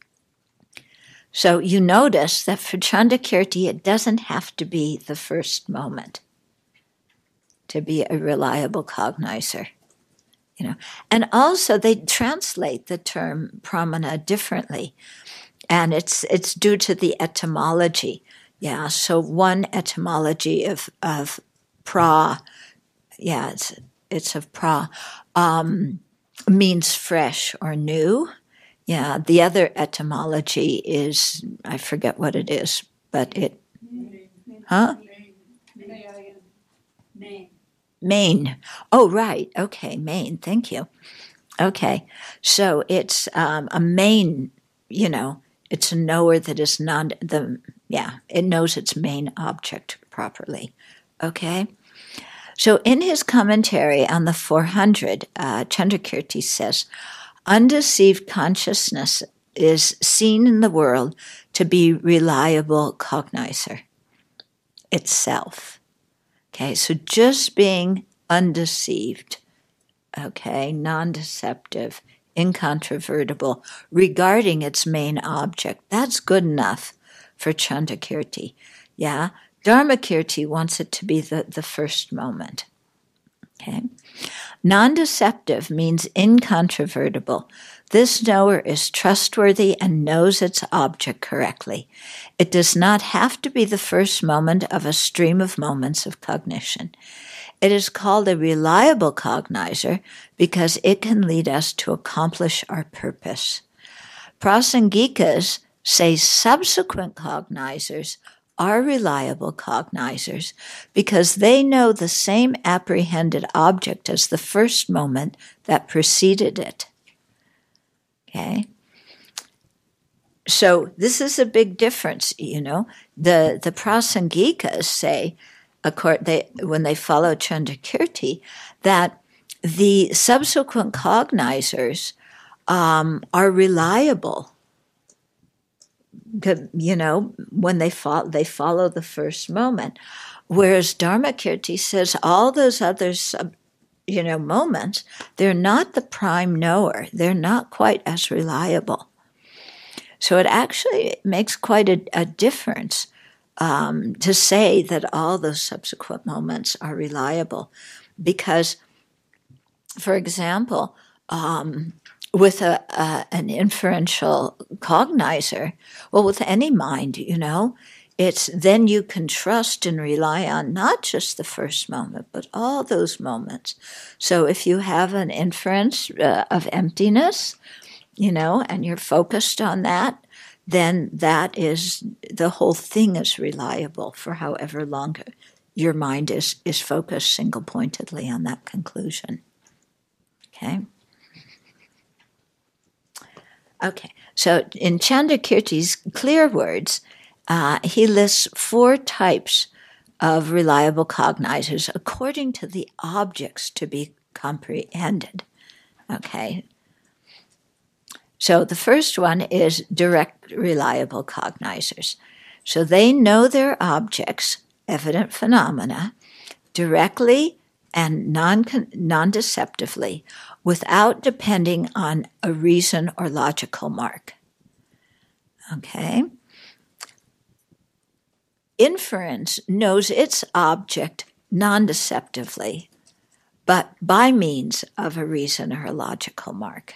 So you notice that for Chandrakirti, it doesn't have to be the first moment to be a reliable cognizer. And also they translate the term pramana differently, and it's due to the etymology. Yeah, so one etymology of pra, it's of pra, means fresh or new. Yeah, the other etymology is, I forget what it is, but it, Main. Oh, right. Okay, main. Thank you. Okay, so it's a main, it's a knower that is not it knows its main object properly. Okay? So in his commentary on the 400, Chandrakirti says, undeceived consciousness is seen in the world to be reliable cognizer itself. Okay, so just being undeceived, okay, non-deceptive, incontrovertible, regarding its main object, that's good enough for Chandrakirti. Yeah, Dharmakirti wants it to be the first moment. Okay, Non-deceptive means incontrovertible. This knower is trustworthy and knows its object correctly. It does not have to be the first moment of a stream of moments of cognition. It is called a reliable cognizer because it can lead us to accomplish our purpose. Prasangikas say subsequent cognizers are reliable cognizers because they know the same apprehended object as the first moment that preceded it. Okay? So this is a big difference, you know. The Prasangikas say, when they follow Chandrakirti, that the subsequent cognizers are reliable. You know, when they follow the first moment, whereas Dharmakirti says all those other moments, they're not the prime knower. They're not quite as reliable. So it actually makes quite a difference to say that all those subsequent moments are reliable. Because, for example, with an inferential cognizer, well, with any mind, you know, it's then you can trust and rely on not just the first moment, but all those moments. So if you have an inference of emptiness, you know, and you're focused on that, then that is, the whole thing is reliable for however long your mind is focused single-pointedly on that conclusion. Okay? Okay, so in Chandrakirti's clear words, he lists 4 types of reliable cognizers according to the objects to be comprehended. Okay? So the first one is direct reliable cognizers. So they know their objects, evident phenomena, directly and non-deceptively, without depending on a reason or logical mark. Okay? Inference knows its object non-deceptively, but by means of a reason or a logical mark.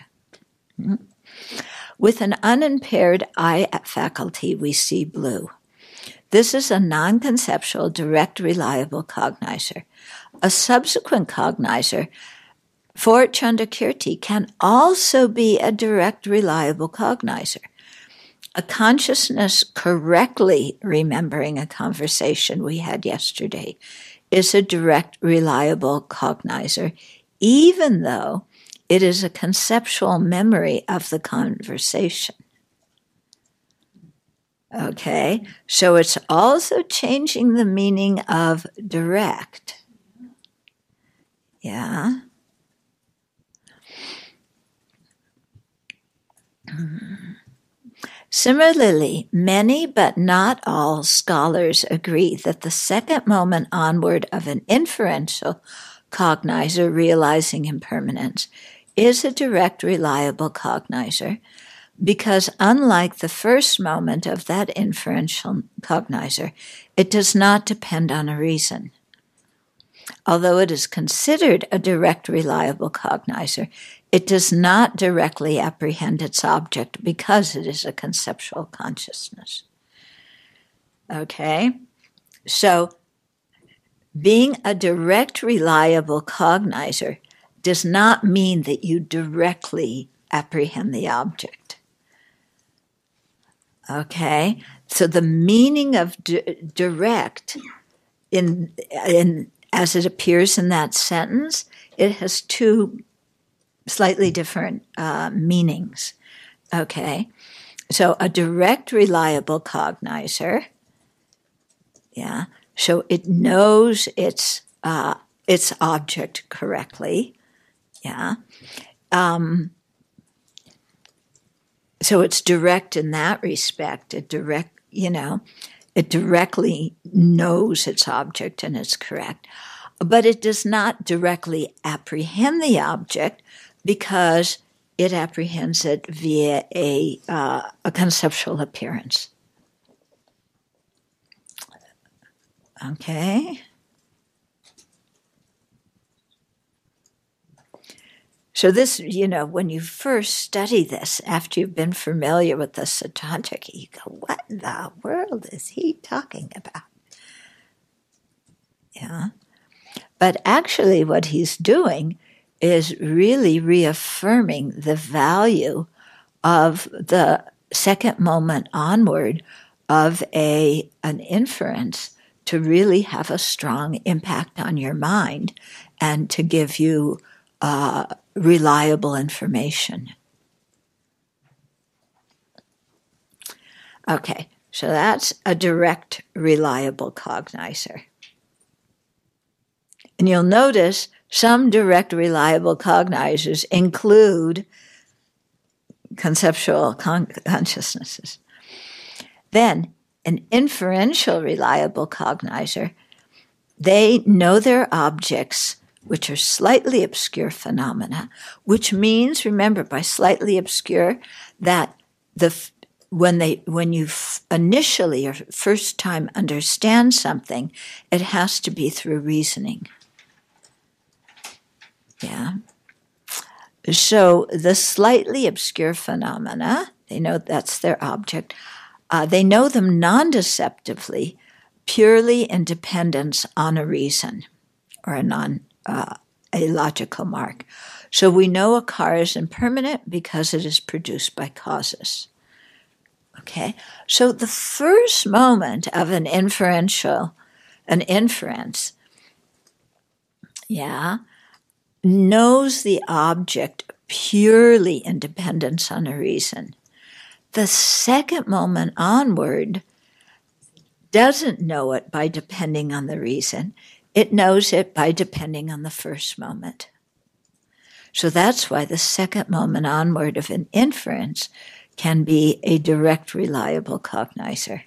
With an unimpaired eye faculty, we see blue. This is a non-conceptual, direct, reliable cognizer. A subsequent cognizer for Chandrakirti can also be a direct, reliable cognizer. A consciousness correctly remembering a conversation we had yesterday is a direct, reliable cognizer, even though it is a conceptual memory of the conversation. Okay, so it's also changing the meaning of direct. Yeah. Similarly, many but not all scholars agree that the second moment onward of an inferential cognizer realizing impermanence is a direct, reliable cognizer, because unlike the first moment of that inferential cognizer, it does not depend on a reason. Although it is considered a direct, reliable cognizer, it does not directly apprehend its object because it is a conceptual consciousness. Okay? So, being a direct, reliable cognizer does not mean that you directly apprehend the object. Okay? So the meaning of direct, in as it appears in that sentence, it has 2 slightly different meanings. Okay? So a direct, reliable cognizer, yeah, so it knows its object correctly, yeah. So it's direct in that respect. It directly knows its object and it's correct. But it does not directly apprehend the object because it apprehends it via a conceptual appearance. Okay. So this, when you first study this, after you've been familiar with the Sautrantika, you go, what in the world is he talking about? Yeah. But actually what he's doing is really reaffirming the value of the second moment onward of an inference to really have a strong impact on your mind and to give you reliable information. Okay, so that's a direct, reliable cognizer. And you'll notice some direct, reliable cognizers include conceptual consciousnesses. Then, an inferential, reliable cognizer, they know their objects, which are slightly obscure phenomena, which means, remember, by slightly obscure, that when you initially or first time understand something, it has to be through reasoning. Yeah. So the slightly obscure phenomena, they know that's their object. They know them non-deceptively, purely in dependence on a reason or a logical mark. So we know a car is impermanent because it is produced by causes. Okay? So the first moment of an inference, knows the object purely in dependence on a reason. The second moment onward doesn't know it by depending on the reason. It knows it by depending on the first moment. So that's why the second moment onward of an inference can be a direct, reliable cognizer.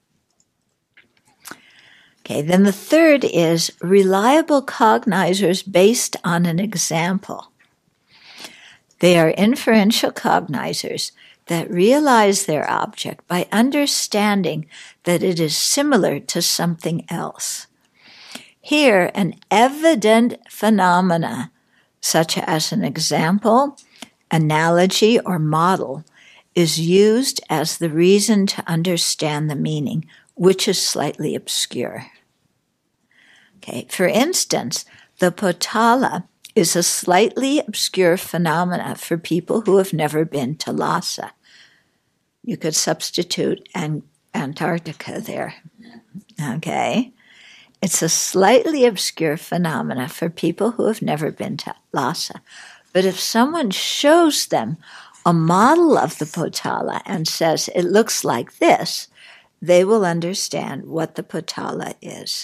Okay, then the third is reliable cognizers based on an example. They are inferential cognizers that realize their object by understanding that it is similar to something else. Here, an evident phenomena, such as an example, analogy, or model, is used as the reason to understand the meaning, which is slightly obscure. Okay, for instance, the potala is a slightly obscure phenomena for people who have never been to Lhasa. You could substitute Antarctica there. Okay? It's a slightly obscure phenomena for people who have never been to Lhasa. But if someone shows them a model of the potala and says it looks like this, they will understand what the potala is.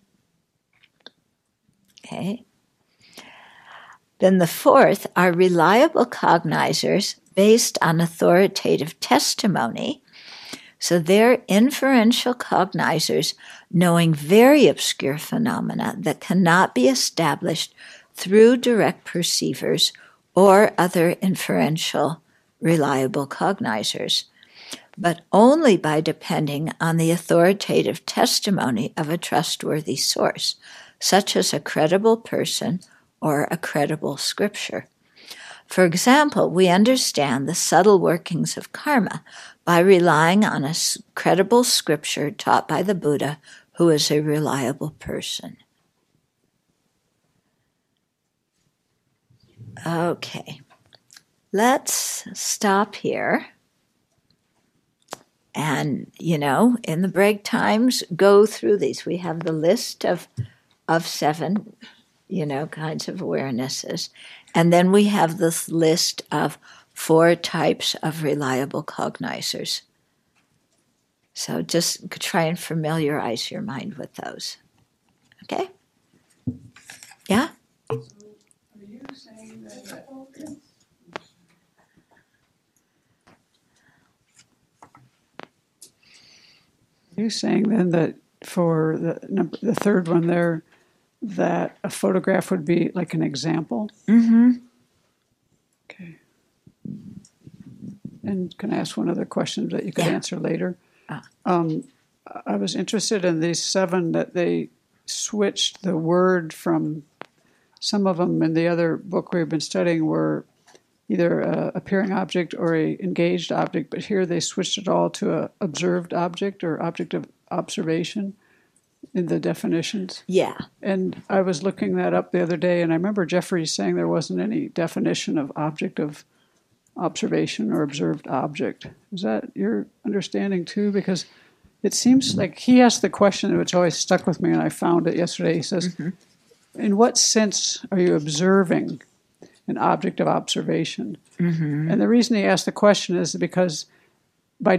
Okay? Then the fourth are reliable cognizers based on authoritative testimony. So they're inferential cognizers knowing very obscure phenomena that cannot be established through direct perceivers or other inferential reliable cognizers, but only by depending on the authoritative testimony of a trustworthy source, such as a credible person or a credible scripture. For example, we understand the subtle workings of karma by relying on a credible scripture taught by the Buddha, who is a reliable person. Okay, let's stop here. And, in the break times, go through these. We have the list of 7, kinds of awarenesses. And then we have this list of 4 types of reliable cognizers. So just try and familiarize your mind with those. Okay? Yeah? Are you saying that? Are you saying then that for the third one there, that a photograph would be like an example? Mm-hmm. Okay. And can I ask one other question that you could answer later? I was interested in these 7 that they switched the word from some of them in the other book we've been studying were either a appearing object or a engaged object, but here they switched it all to a observed object or object of observation in the definitions. Yeah. And I was looking that up the other day, and I remember Jeffrey saying there wasn't any definition of object of observation or observed object. Is that your understanding too? Because it seems like he asked the question which always stuck with me, and I found it yesterday. He says, in what sense are you observing an object of observation? And the reason he asked the question is because by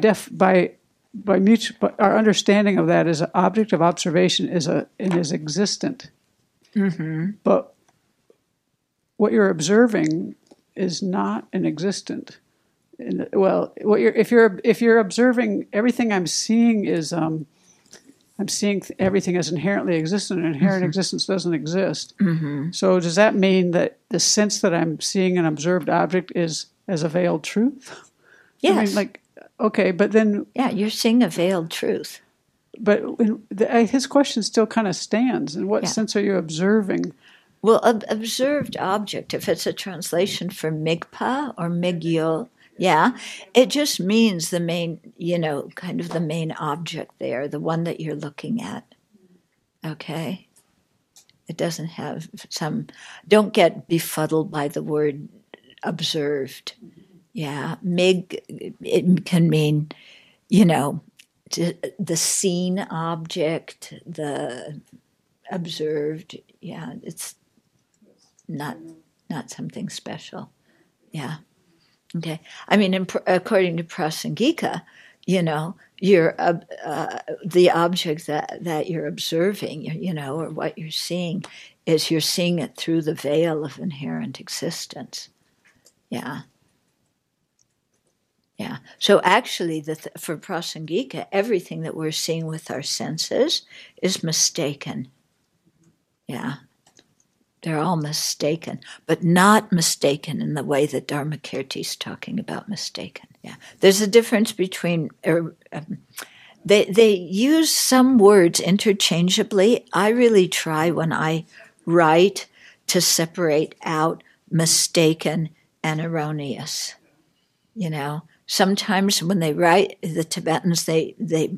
our understanding of that is an object of observation is existent. But what you're observing is not an existent. If you're observing everything I'm seeing is I'm seeing everything as inherently existent, and inherent existence doesn't exist. So does that mean that the sense that I'm seeing an observed object is as a veiled truth? Yes. I mean, okay, but then... Yeah, you're seeing a veiled truth. But his question still kind of stands. In what sense are you observing? Well, observed object, if it's a translation for migpa or migyul, it just means the main, kind of the main object there, the one that you're looking at. Okay? It doesn't have don't get befuddled by the word observed. Yeah, it can mean, the seen object, the observed. Yeah, it's not something special. Yeah. Okay. I mean, according to Prasangika, you're the object that you're observing, or what you're seeing is you're seeing it through the veil of inherent existence. Yeah. Yeah. So actually, for Prasangika, everything that we're seeing with our senses is mistaken. Yeah. They're all mistaken, but not mistaken in the way that Dharmakirti's talking about mistaken. Yeah. There's a difference between... They use some words interchangeably. I really try when I write to separate out mistaken and erroneous. Sometimes when they write, the Tibetans, they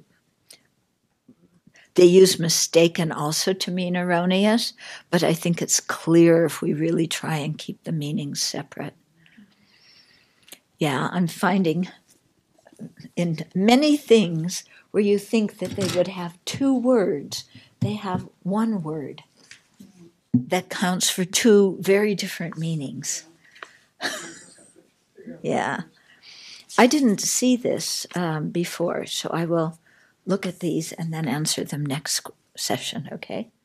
use mistaken also to mean erroneous, but I think it's clear if we really try and keep the meanings separate. Yeah, I'm finding in many things where you think that they would have two words, they have one word that counts for two very different meanings. Yeah. I didn't see this before, so I will look at these and then answer them next session, okay?